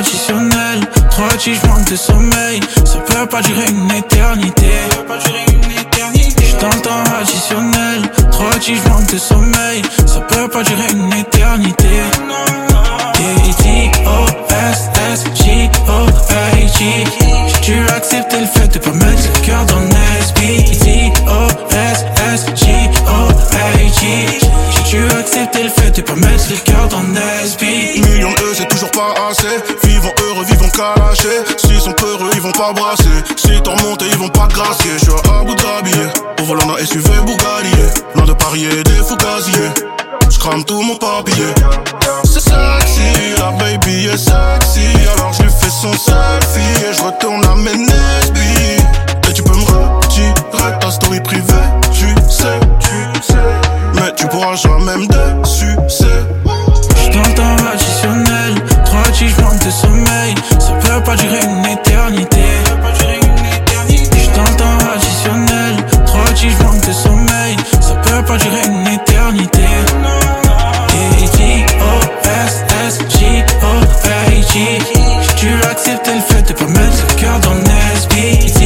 additionnel. Trop hâti, j'manque de sommeil. Ça peut pas durer une éternité. J'suis dans le temps additionnel. Trop hâti, j'manque de sommeil. Ça peut pas durer une éternité. D-O-S-S-J-O-A-G. J'ai dû accepter le fait de pas mettre le cœur dans le SB. D-O-S-S-J-O-A-G. J'ai dû accepter le fait de pas mettre le cœur dans le SB. Millions d'eux c'est toujours pas assez. Vivons heureux, vivons calachés. S'ils sont peureux, ils vont pas brasser. Si t'en montes, ils vont pas te gracier. J'suis à Abu Dhabi, au volant d'un SUV Bugatti. Loin de parier des fous gaziers. J'crame tout mon papier. C'est sexy, la baby est sexy. Alors j'lui fais son selfie et j'retourne à mes Nesby. Et tu peux me retirer ta story privée. Tu sais, mais tu pourras jamais me désucer. J'suis dans le temps additionnel. Trop hâti, j'manque de sommeil. Ça peut pas durer une éternité. J'suis dans le temps additionnel. Trop hâti, j'manque de sommeil. Ça peut pas durer une éternité. D-O-S-S-J-O-A-G. J'ai dû accepter le fait de pas mettre le cœur dans le SB.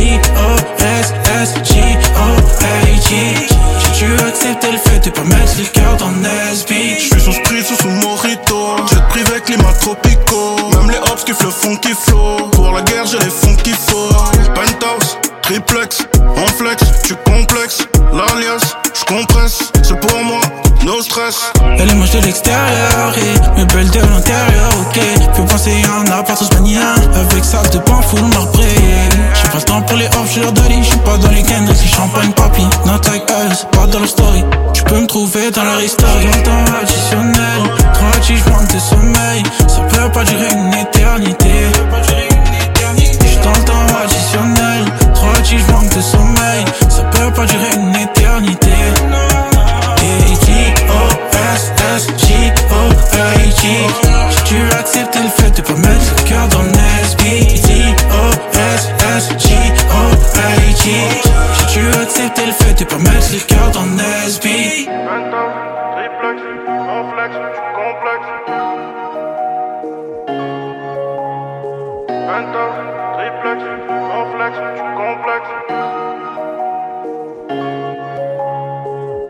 D-O-S-S-J-O-A-G. J'ai dû accepter le fait de pas mettre le cœur dans le SB. J'suis son sprit sous son mojito. Jet privé, climat tropicaux. Même les hops kiffent le funky flow. Pour la guerre, j'ai les fonds qu'il faut. Penthouse, triplex, on flex, tu complexes. L'alias, j'compresse, c'est pour moi, no stress. Elle est moche de l'extérieur et mais belle de l'intérieur, ok. Peux penser à un appart haussmanien avec salle de bain full marbré. J'ai pas le temps pour les off, j'ai leur donné. J'suis pas dans les Kendrick, les champagne papi. Not like us, pas dans leur story. Tu peux me trouver dans leur histoire. Dans le temps additionnel. Trop hâti, j'manque de sommeil. Ça peut pas durer une éternité. J'suis dans le temps additionnel. Trop hâti, j'manque de sommeil. Ça peut pas durer une éternité. D-O-S-S-J-O-A-G. J'ai dû accepter le fait de pas mettre le cœur dans le SB. D-O-S-S-J-O-A-G. J'ai dû accepter le fait de pas mettre le cœur dans le SB. Triplex, on flex, tu complexes. Triplex, on flex, tu complexes.